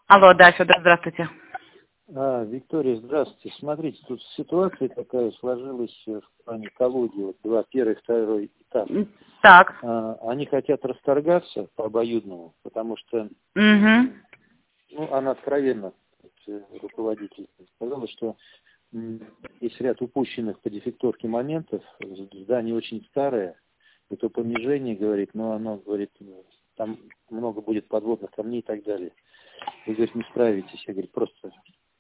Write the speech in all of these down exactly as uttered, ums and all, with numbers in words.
Алло, да, Федор, здравствуйте. А, Виктория, здравствуйте. Смотрите, тут ситуация такая сложилась в плане экологии. Вот два, первый, второй этап. Так. А, они хотят расторгаться по обоюдному, потому что, Угу. ну, она откровенно, руководитель, сказала, что м, есть ряд упущенных по дефектовке моментов. Здание очень старое. Это понижение, говорит, но оно, говорит, там много будет подводных камней и так далее. Вы, говорит, не справитесь. Я, говорю, просто...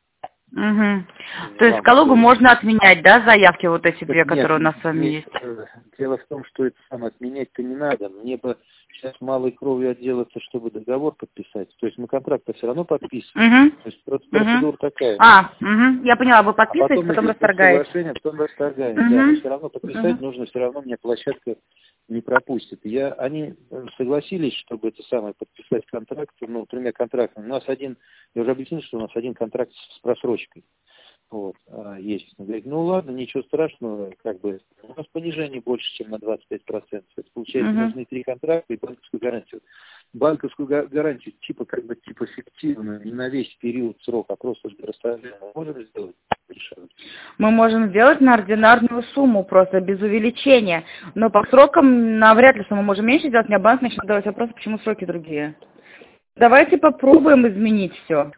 Угу. То есть Калугу можно отменять, да, заявки вот эти две, Нет, которые у нас с вами нет, есть? дело в том, что это сам отменять-то не надо. Мне бы сейчас малой кровью отделаться, чтобы договор подписать. То есть мы контракт-то все равно подписываем. Угу. То есть процедура Угу. такая. А, угу. Я поняла, вы А подписываете, потом потом идет расторгаете. соглашение, потом расторгаем. Угу. Да, но все равно подписать Угу. нужно, все равно мне площадка не пропустит. Я, они согласились, чтобы это самое подписать контракт, ну, тремя контрактами. У нас один, я уже объяснил, что у нас один контракт с просрочкой. Вот, а, есть. Он говорит, ну ладно, ничего страшного, как бы, у нас понижение больше, чем на двадцать пять процентов. Это получается, Угу. нужны три контракта и банковскую гарантию. Банковскую га- гарантию, типа, как бы, типа, фиктивную, не на весь период срока, а просто для расторжения. Можем сделать? Решать. Мы можем сделать на ординарную сумму, просто без увеличения. Но по срокам навряд ли, что мы можем меньше делать, мне банк начнет задавать вопрос, почему сроки другие. Давайте попробуем изменить все.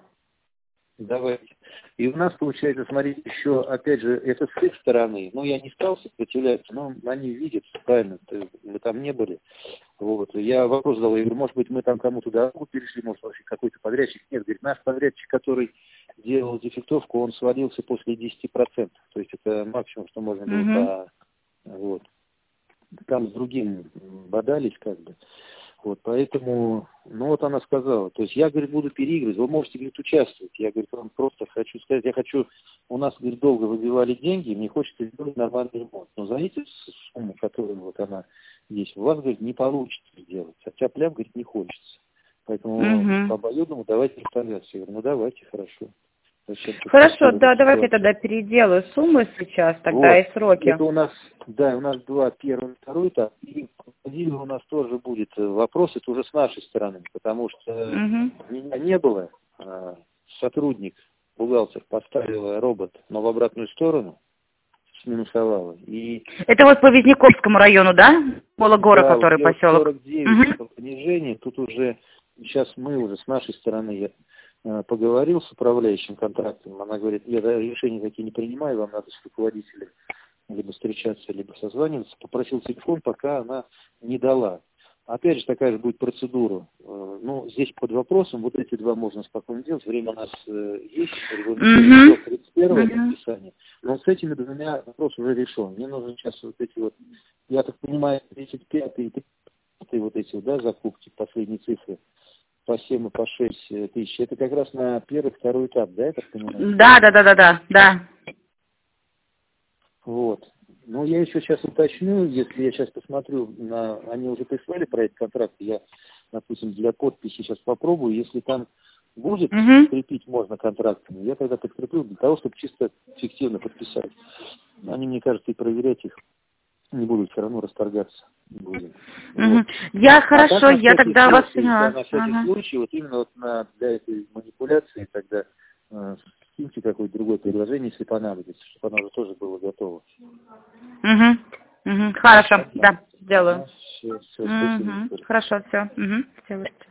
Давайте. И у нас получается, смотрите, еще, опять же, это с их стороны. Ну, я не стал сопротивляться, но они видят, правильно, мы там не были. Вот. Я вопрос задал, я говорю, может быть, мы там кому-то дорогу перешли, может, вообще какой-то подрядчик. Нет, говорит, наш подрядчик, который делал дефектовку, он свалился после десяти процентов. То есть это максимум, что можно было Угу. по... Вот. Там с другим бодались, как бы. Вот, поэтому, ну вот она сказала, то есть я, говорит, буду переигрывать, вы можете, говорит, участвовать. Я, говорит, вам просто хочу сказать, я хочу, у нас, говорит, долго выбивали деньги, мне хочется сделать нормальный ремонт. Но за эти суммы, которые вот она есть, у вас, говорит, не получится сделать. Хотя прям, говорит, не хочется. Поэтому Угу. по обоюдному давайте расставляться. Я говорю, ну давайте, хорошо. Зачем Хорошо, да, давайте я ситуацию? тогда переделаю суммы сейчас, тогда Вот, и сроки. это у нас, да, у нас два, первый, второй этап, и один у нас тоже будет вопрос, это уже с нашей стороны, потому что Угу. меня не было, а сотрудник, бухгалтер, поставил робот, но в обратную сторону, сминусовала, и... Это вот по Визняковскому району, да? Пологора, Да, который вот поселок. сорок девять Угу. понижение, тут уже, сейчас мы уже с нашей стороны, я э, поговорил с управляющим контрактом, она говорит, я да, решения такие не принимаю, вам надо с руководителем либо встречаться, либо созваниваться, попросил телефон, пока она не дала. Опять же, такая же будет процедура. Э, Ну, здесь под вопросом, вот эти два можно спокойно делать, время у нас э, есть, регламентировано до тридцать первого подписания, но с этими двумя вопрос уже решен. Мне нужно сейчас вот эти вот, я так понимаю, тридцать пятый и тридцать пятый вот эти вот, да, закупки, последние цифры, по семь и по шесть тысяч, это как раз на первый, второй этап, да, я так понимаю? Да, да, да, да, да, да. Вот. Ну, я еще сейчас уточню, если я сейчас посмотрю, на, они уже прислали проект контракта, я, допустим, для подписи сейчас попробую, если там будет, Угу. скрепить можно контрактами, я тогда подкреплю для того, чтобы чисто фиктивно подписать. Они, мне кажется, и проверять их не будут, все равно расторгаться не будем. Угу. Вот. Я А хорошо, так, на я всякий тогда вас случай, да, поняла. на всякий Ага. случай, вот именно вот на, для этой манипуляции тогда э, скиньте какое-то другое предложение, если понадобится, чтобы оно уже тоже было готово. Угу. Угу. Хорошо, Понятно. да, сделаю. Ага, все, все, спасибо. Угу. Хорошо, все. Угу. Все.